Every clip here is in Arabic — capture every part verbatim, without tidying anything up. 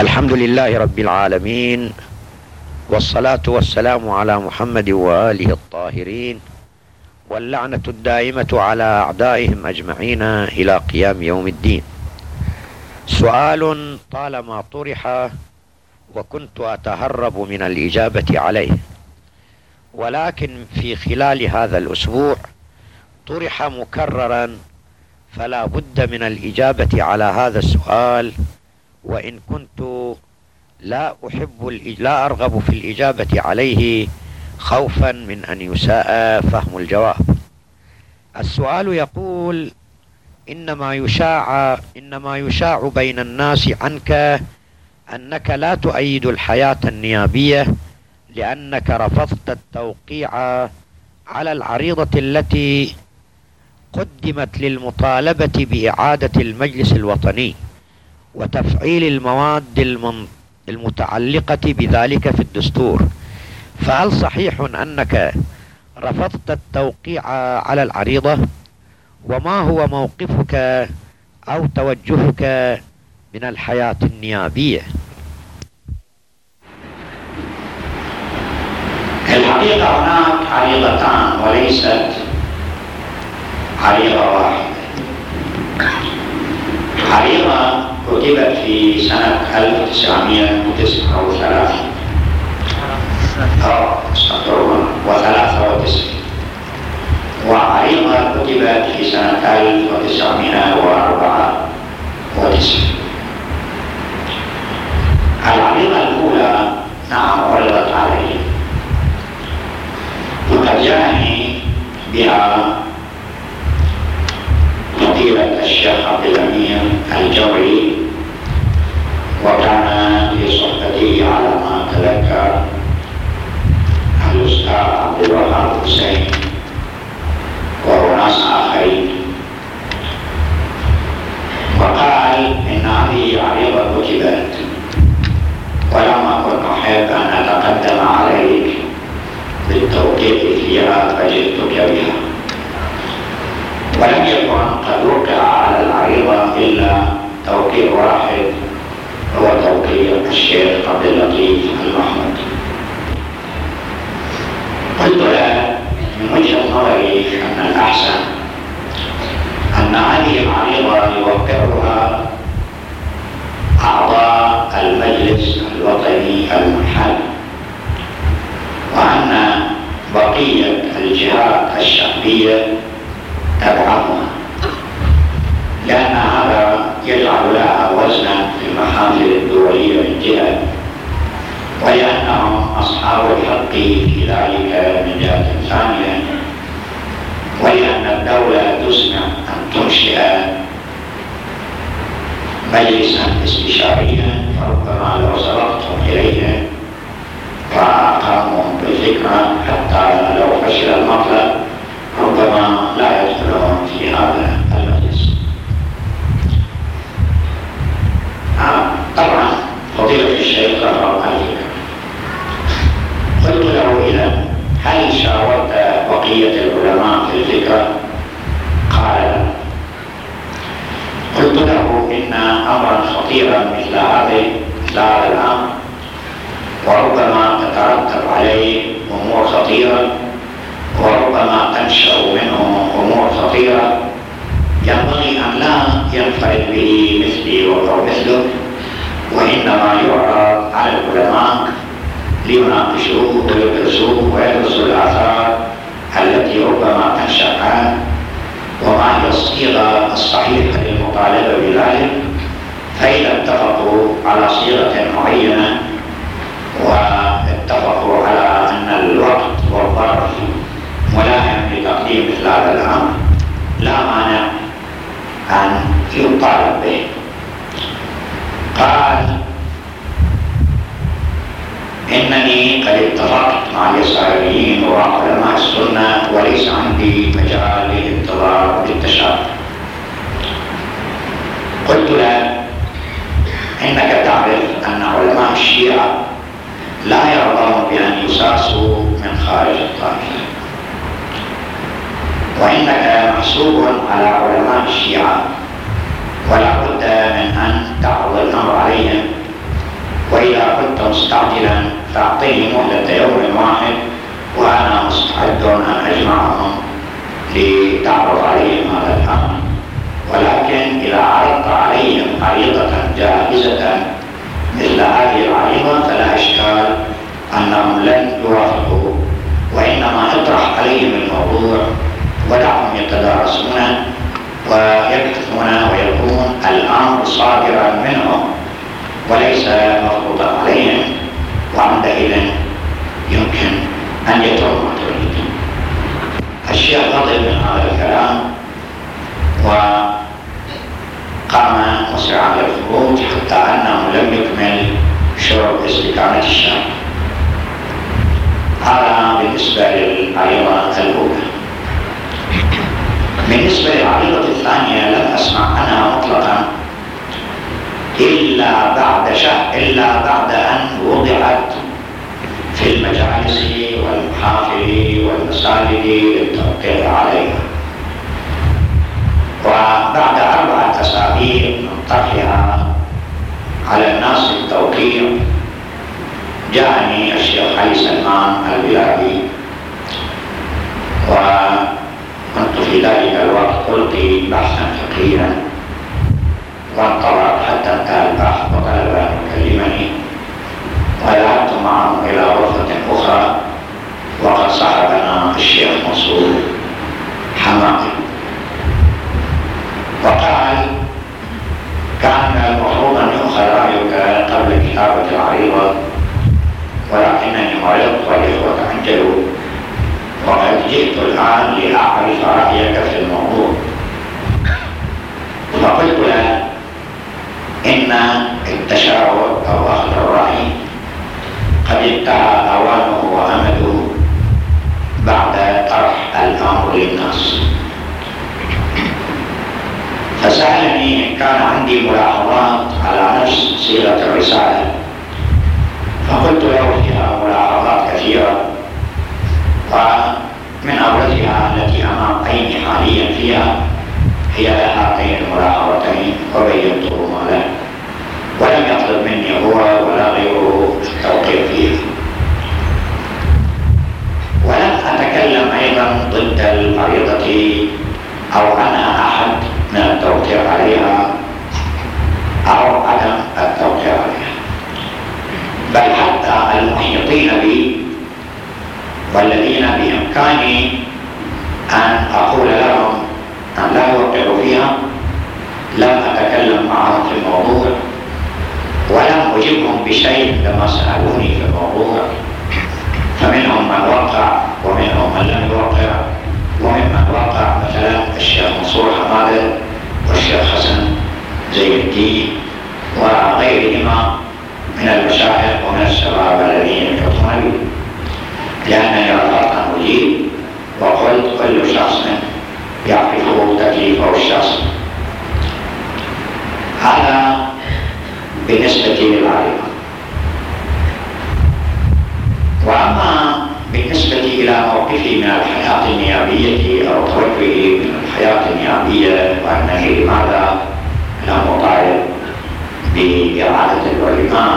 الحمد لله رب العالمين، والصلاة والسلام على محمد وآله الطاهرين، واللعنة الدائمة على أعدائهم أجمعين إلى قيام يوم الدين. سؤال طالما طرح وكنت أتهرب من الإجابة عليه، ولكن في خلال هذا الأسبوع طرح مكررا، فلا بد من الإجابة على هذا السؤال، وإن كنت لا أحب لا أرغب في الإجابة عليه خوفا من أن يساء فهم الجواب. السؤال يقول: إنما يشاع إنما يشاع بين الناس عنك أنك لا تؤيد الحياة النيابية لأنك رفضت التوقيع على العريضة التي قدمت للمطالبة بإعادة المجلس الوطني وتفعيل المواد المتعلقة بذلك في الدستور، فهل صحيح أنك رفضت التوقيع على العريضة؟ وما هو موقفك أو توجهك من الحياة النيابية؟ الحقيقة هناك عريضتان وليست عريضة واحدة. عريضة كتبت في سنة ألف وتسعمائة وتسعة وثلاثين وثلاثة وتسعين، وعريضة كتبت في سنة ألف وتسعمائة وأربعة وتسعين. العريضة الأولى نعم عرضت علي، وقد جاءني بها فضيلة الشيخ عبد الأمير الجوعي، وكان في صحبته على ما أتذكر الأستاذ عبد الوهاب حسين وناس آخرين، وقال إن هذه عريضة كتبت ولم أكن أحب أن أتقدم عليك بالتوقيع فيها فجئتك بها. ولم يكن قد وقع على العريضة إلا توقيع واحد، هو توقيع الشيخ عبد اللطيف المحمود. قلت له من وجهة نظري أن الأحسن أن هذه العريضة يوقعها أعضاء المجلس الوطني المنحل، وأن بقية الجهات الشعبية تدعمها، لأن هذا يجعل لها وزنا في المحافل الدولية من جهة، ولأنهم أصحاب الحق في ذلك من جهة ثانية، ولأن الدولة تسمع أن تنشئ مجلسا استشاريا، فربما لو سبقتهم إليه فأقاموا بالفكرة حتى لو فشل المطلب ربما لا يدخلون في هذا المجلس. آه طبعا فضيلة الشيخ رفض الفكرة. قلت له: إذا هل شاورت بقية العلماء في الفكرة؟ قال لا. قلت له: إن أمرا خطيرا مثل هذا مثل هذا الأمر وربما تترتب عليه أمور خطيرة، وربما تنشأ منه أمور خطيرة، ينبغي أن لا ينفرد به مثلي ومثلك، وإنما يعرض على العلماء ليناقشوه ويدرسوه ويدرسوا الآثار التي ربما تنشأ عنه، وما هي الصيغة الصحيحة للمطالبة بذلك. فإذا اتفقوا على صيغة معينة واتفقوا على أن الوقت والظرف ملائم لتقديم مثل هذا الأمر، لا مانع أن يطالب به. قال: إنني قد اتفقت مع اليساريين وعلماء السنة وليس عندي مجال للانتظار بالتشاور. قلت له: إنك تعرف أن علماء الشيعة لا يرضون بأن يساسوا من خارج الطائفة، وإنك محسوب على علماء الشيعة، ولا بد من أن تعرض الأمر عليهم مستعجلا فأعطيني مهلة يوم واحد وأنا مستعد أن أجمعهم لتعرض عليهم هذا الأمر، ولكن إذا عرضت عليهم عريضة جاهزة مثل هذه العريضة فلا إشكال أنهم لن يوافقوا، وإنما اطرح عليهم الموضوع ودعهم يتدارسونه ويبحثون ويكون الأمر صادرا منهم وليس مفروضا عليهم، وعندئذ يمكن أن يتركوا ما تريد. الشيخ غضب من هذا الكلام وقام مسرعا للخروج حتى أنه لم يكمل شرب استكانة الشاي. هذا بالنسبة للعريضة الأولى. بالنسبة للعريضة الثانية لم أسمع عنها مطلقا إلا بعد شهر إلا بعد أن وضعت في المجالس والمحافل والمساجد للتوقيع عليها، وبعد أربعة أسابيع من طرحها على الناس التوقيع جاءني الشيخ علي سلمان البلادي، وكنت في ذلك الوقت ألقي بحثا فقهيا وانطلق حتى انتهى البحث وطلب أن يكلمني، وذهبت معه إلى غرفة أخرى وقد صاحبنا الشيخ منصور حماقي، وقال كان المفروض أن يؤخذ رأيك قبل كتابة العريضة، ولكنني مرضت والإخوة عجلوا وقد جئت الآن لأعرف رأيك في الموضوع. فقلت له إن التشاور أو أخذ الرأي قد انتهى أوانه وأمده بعد طرح الأمر للناس. فسألني إن كان عندي ملاحظات على نفس صيغة الرسالة، فقلت له فيها ملاحظات كثيرة، ومن أبرزها التي أمام عيني حاليا فيها هي هاتين الملاحظتين وبينتهما له، ولم يطلب مني هو ولا غيره التوقيع فيها. ولم أتكلم أيضا ضد العريضة أو عنها أحد من التوقيع عليها أو عدم التوقيع عليها، بل حتى المحيطين بي والذين بإمكاني أن أقول لهم أن لا يوقعوا فيها لم أتكلم معهم في الموضوع، ولم أجبهم بشيء لما سألوني في الموضوع، فمنهم من وقع ومنهم من لم يوقع، وممن وقع مثلا الشيخ منصور حماده والشيخ حسن زي الدين وغيرهما من المشايخ ومن الشباب الذين يحيطون بي، لأنني رفضت أن أجيب وقلت كل شخص يعرف تكليفه الشخصي. هذا بالنسبة للعريضة. وأما بالنسبة إلى موقفي من الحياة النيابية أو توجهي من الحياة النيابية وأنني لماذا لم أطالب بإعادة العلماء،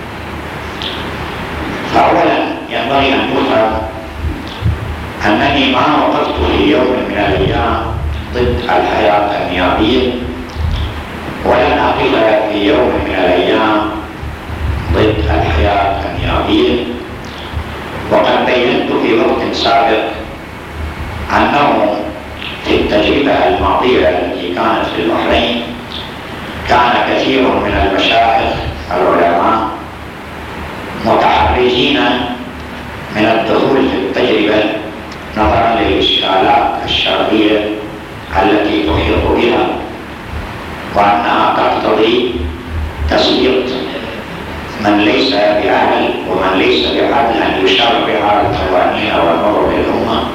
فأولا ينبغي أن يفهم أنني ما وقفت في يوم من الأيام ضد الحياة النيابية، ولن أقف في يوم من الأيام ضد الحياة النيابية. وقد بينت في وقت سابق أنه في التجربة الماضية التي كانت في البحرين كان كثير من المشايخ العلماء متحرجين من الدخول في التجربة نظرا للإشكالات الشرعية التي تحيط بها، وأنها تقتضي تسليط من ليس بأهل ومن ليس بعدل أن يشرع القوانين والأمور بالأمة.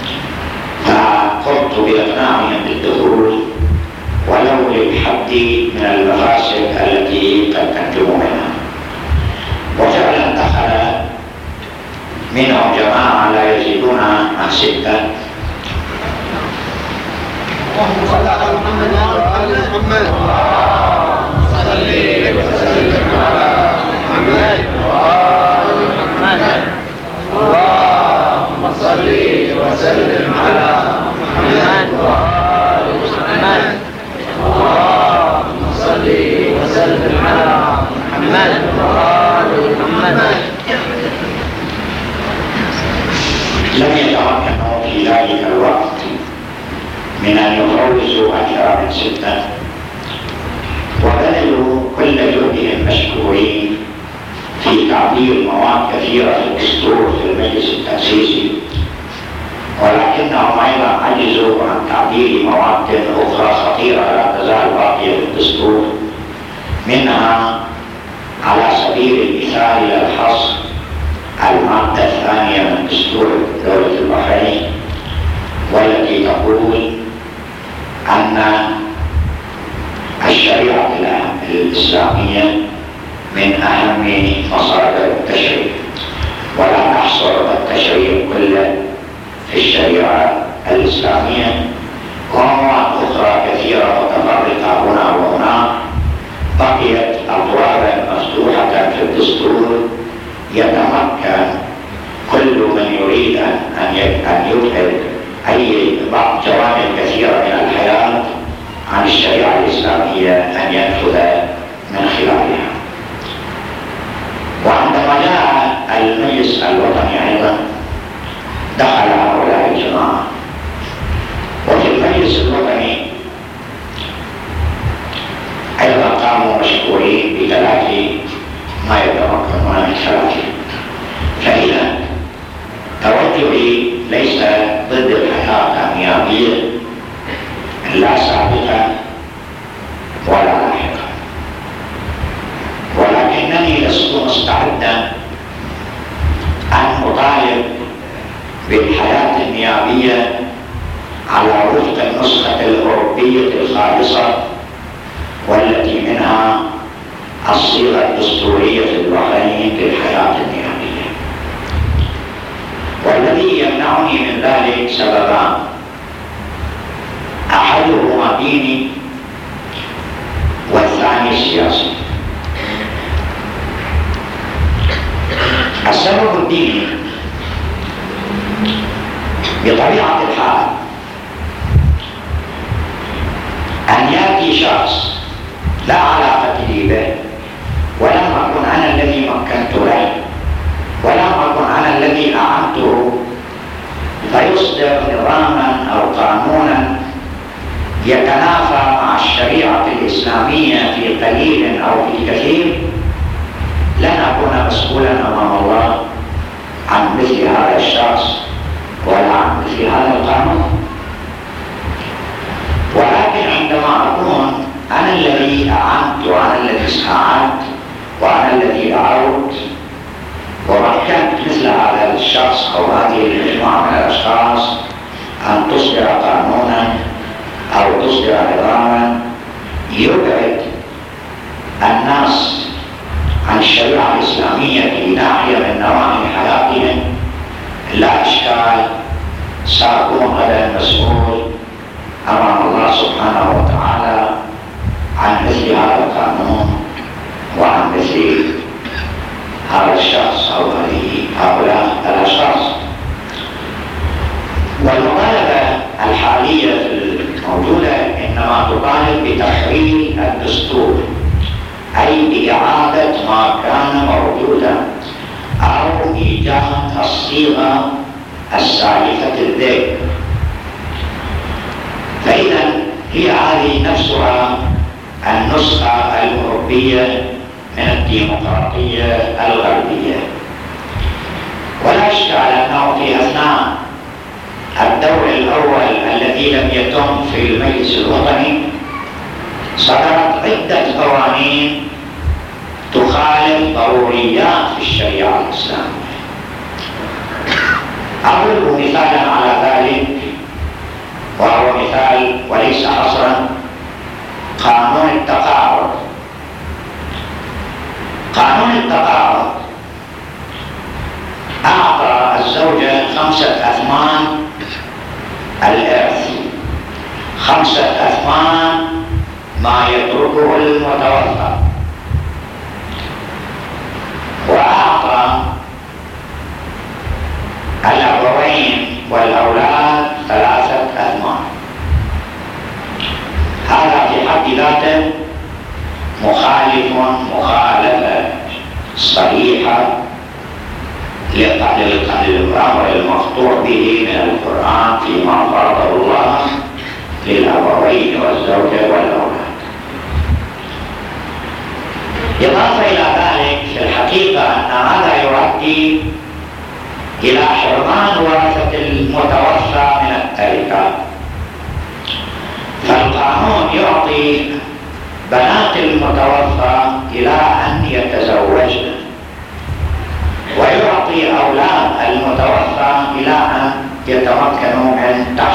فقمت بإقناعهم بالدخول ولو للحد من المفاسد التي قد تنجم منها، وفعلا دخل منهم جماعة لا يزيدون عن ستة. اللهم صل على محمد وعلى محمد. صلي وسلم على محمد. في تعديل مواد كثيرة في الدستور في المجلس التأسيسي، ولكنهم أيضا عجزوا عن تعديل مواد أخرى خطيرة لا تزال باقية في الدستور، منها على سبيل المثال للحصر المادة الثانية من دستور دولة البحرين، والتي تقول أن الشريعة الإسلامية من أهم مصادر التشريع، ولا نحصر التشريع كله في الشريعة الإسلامية، ومواد أخرى كثيرة متفرقة هنا وهناك بقيت أبوابا مفتوحة في الدستور يتمكن كل من يريد أن يدخل أي بعض جوانب كثيرة من الحياة عن الشريعة الإسلامية أن ينفذ من خلالها. وعندما جاء المجلس الوطني أيضا دخل هؤلاء الجماعة، وفي المجلس الوطني أيضا قاموا مشكورين بتلافي ما يتمكنون من خلاله. فإذا توجهي ليس ضد الحياة النيابية لا سابقا ولا لاحقا، ولكنني لست مستعدا أن أطالب بالحياة النيابية على وفق النسخة الأوروبية الخالصة، والتي منها الصيغة الدستورية في البحرين للحياة النيابية. والذي يمنعني من ذلك سببان، أحدهما ديني والثاني سياسي. السبب الديني بطبيعة الحال أن يأتي شخص لا علاقة لي به، ولم أكن أنا الذي مكنت له، ولم أكن أنا الذي أعنته، فيصدر نظاما أو قانونا يتنافى مع الشريعة الإسلامية في قليل أو في كثير، لن أكون مسؤولا أمام الله عن مثل هذا الشخص ولا عن مثل هذا القانون. ولكن عندما أكون أنا الذي أعنت وأنا الذي ساعدت وأنا الذي دعوت ومكنت مثل هذا الشخص أو هذه المجموعة من الأشخاص أن تصدر قانونا أو تصدر نظاما يبعد الناس عن الشريعة الإسلامية في ناحية من نواحي حياتهم، لا إشكال سأكون غدا مسؤول أمام الله سبحانه وتعالى عن مثل هذا القانون وعن مثل هذا الشخص أو هؤلاء الأشخاص. والمطالبة الحالية الموجودة إنما تطالب بتحرير الدستور، أي بإعادة ما كان موجودا أو إيجاد الصيغة السالفة الذكر. فإذا هي هذه نفسها النسخة الأوروبية من الديمقراطية الغربية. ولا إشكال أنه في أثناء الدور الأول الذي لم يتم في المجلس الوطني صدرت عدة قوانين تخالف ضروريات في الشريعة الإسلامية. أضرب مثالا على ذلك، وهو مثال وليس حصرا، قانون التقاعد. قانون التقاعد أعطى الزوجة خمسة أثمان الإرث، خمسة أثمان ما يتركه المتوفى، وأعطى الأبوين والأولاد ثلاثة أثمان. هذا في حد ذاته مخالف مخالفة صريحة للأمر المقطوع به من القرآن فيما فرضه الله للأبوين والزوجة والأولاد. إضافة إلى ذلك في الحقيقة أن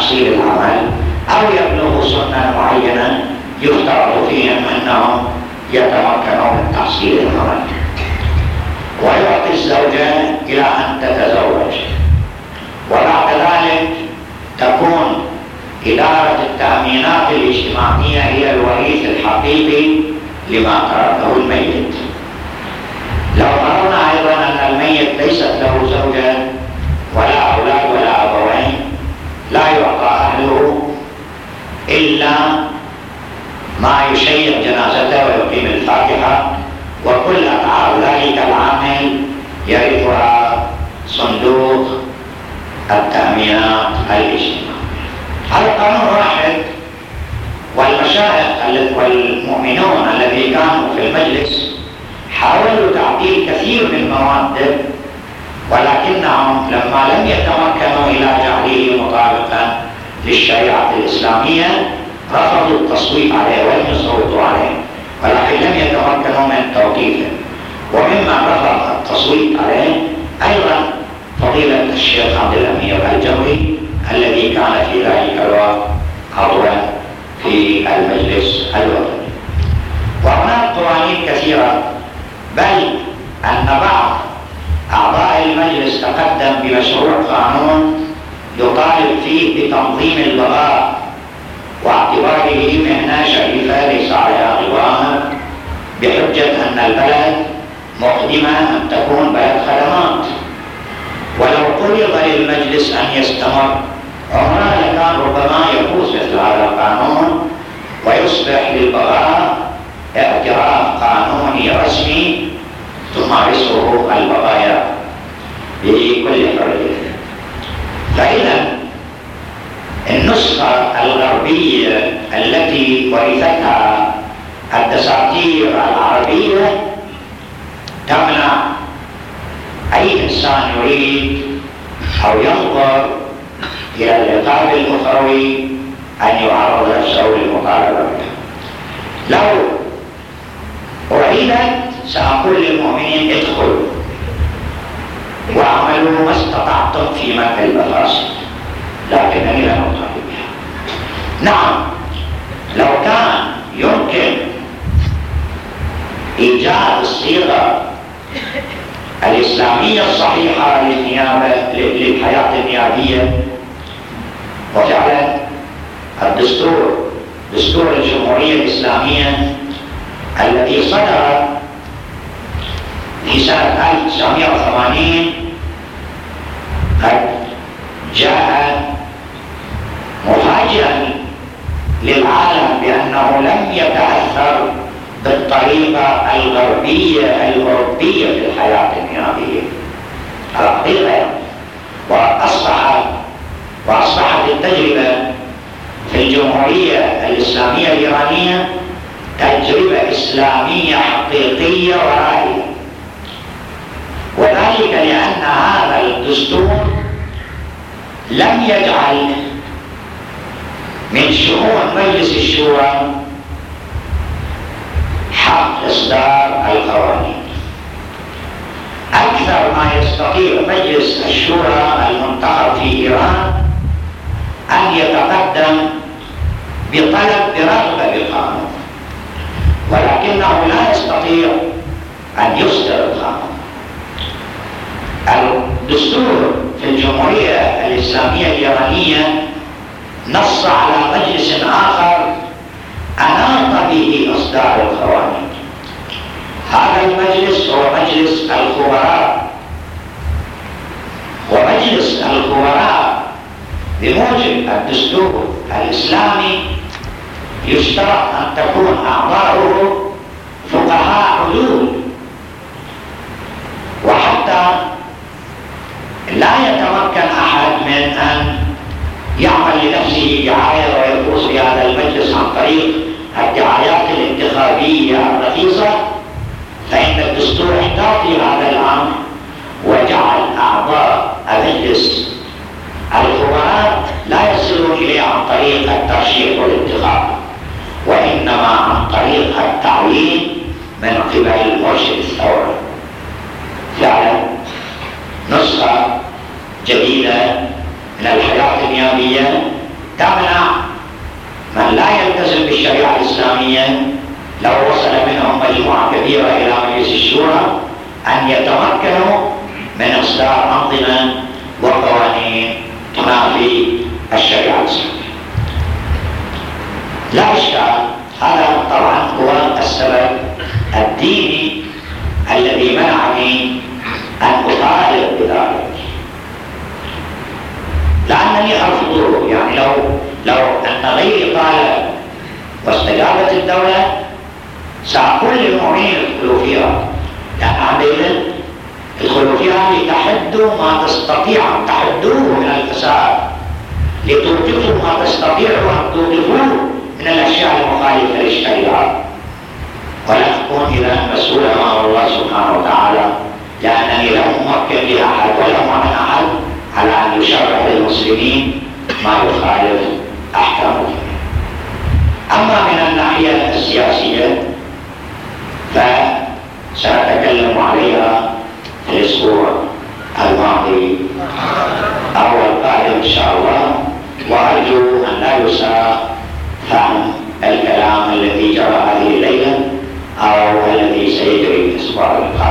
تحصيل العمل أو يبلغوا سنا معينا يفترض فيهم أنهم يتمكنوا من تحصيل العمل، ويعطي الزوجة إلى أن تتزوج، وبعد ذلك تكون إدارة التأمينات الاجتماعية هي الوريث الحقيقي لما تركه الميت. لو فرضنا أيضا أن الميت ليست له زوجة ولا أولاد ولا أبوين، لا يعطى أهله إلا ما يشيع جنازته ويقيم الفاتحة، وكل أتعاب ذلك العامل يرثها صندوق التأمينات الاجتماعية. هذا قانون واحد، والمشايخ والمؤمنون الذين كانوا في المجلس حاولوا تعديل كثير من المواد، ولكنهم لما لم يتمكنوا إلى جعله مطابقا للشريعة الإسلامية رفضوا التصويت عليه ولم يصوتوا عليه، ولكن لم يتمكنوا من توقيفه. ومما رفض التصويت عليه أيضا فضيلة الشيخ عبد الأمير الجوي الذي كان في ذلك الوقت عضوا في المجلس الوطني. وهناك قوانين كثيرة، بل أن بعض أعضاء المجلس تقدم بمشروع قانون يطالب فيه بتنظيم البغاء واعتباره مهنة شريفة ليس عليها غبار، بحجة أن البلد مقدمة أن تكون بلد خدمات، ولو قرر للمجلس أن يستمر عمره لكان ربما يفوز مثل هذا القانون ويصبح للبغاء اعتراف قانوني رسمي تمارسه البغايا بكل حرية. فإذا النسخة الغربية التي ورثتها الدساتير العربية تمنع أي إنسان يريد أو ينظر إلى العقاب الأخروي أن يعرض نفسه للمطالبة بها. لو أريدت سأقول للمؤمنين ادخلوا واعملوا ما استطعتم في منع المفاسد، لكنني لا أطالب بها. نعم، لو كان يمكن إيجاد الصيغة الإسلامية الصحيحة للنيابة للحياة النيابية، وفعلا الدستور دستور الجمهورية الإسلامية الذي صدر في سنة ألف وتسعمائة وثمانين قد جاء مفاجئا للعالم بأنه لم يتأثر بالطريقة الغربية الأوروبية في الحياة النيابية الحقيقة، وأصبح وأصبحت التجربة في الجمهورية الإسلامية الإيرانية تجربة إسلامية حقيقية ورائية، وذلك لأن هذا الدستور لم يجعل من شؤون مجلس الشورى حق إصدار القوانين. أكثر ما يستطيع مجلس الشورى المنتخب في إيران أن يتقدم بطلب برغبة بالقانون، ولكنه لا يستطيع أن يصدر القانون. الدستور في الجمهورية الإسلامية الإيرانية نص على مجلس آخر أناط به إصدار القوانين. هذا المجلس هو مجلس الخبراء، ومجلس الخبراء بموجب الدستور الإسلامي يشترط أن تكون أعضاؤه فقهاء عدول، وحتى لا يتمكن أحد من أن يعمل لنفسه دعاية ويفوز بهذا المجلس عن طريق الدعايات الانتخابية الرخيصة، فإن الدستور احتاط هذا الأمر وجعل أعضاء مجلس الخبراء لا يصلون إليه عن طريق الترشيح والانتخاب، وإنما عن طريق التعيين من قبل مرشد الثورة. فعلا نسخة جديدة من الحياة النيابية تمنع من لا يلتزم بالشريعة الإسلامية لو وصل منهم مجموعة كبيرة إلى مجلس الشورى أن يتمكنوا من إصدار أنظمة وقوانين تنافي الشريعة الإسلامية. لا إشكال، هذا طبعا هو السبب الديني الذي منعني أن أطالب بذلك، لأنني أرفضه. يعني لو لو أن غيري قال واستجابت الدولة سأقول للمؤمنين ادخلوا فيها، لأن عندئذ ادخلوا فيها لتحدوا ما تستطيعوا تحدوه من الفساد، لتوقفوا ما تستطيعوا أن توقفوه من الأشياء المخالفة للشريعة، ولا أكون إذا مسؤول أمام الله سبحانه وتعالى، لأنني لم أمكن لأحد ولا أمن أحد على أن يشرع للمسلمين ما يخالف أحكامهم. أما من الناحية السياسية فسأتكلم عليها في الأسبوع الماضي أو القادم إن شاء الله، وأرجو أن لا يساء فهم الكلام الذي جرى هذه الليلة أو الذي سيجري الأسبوع القادم.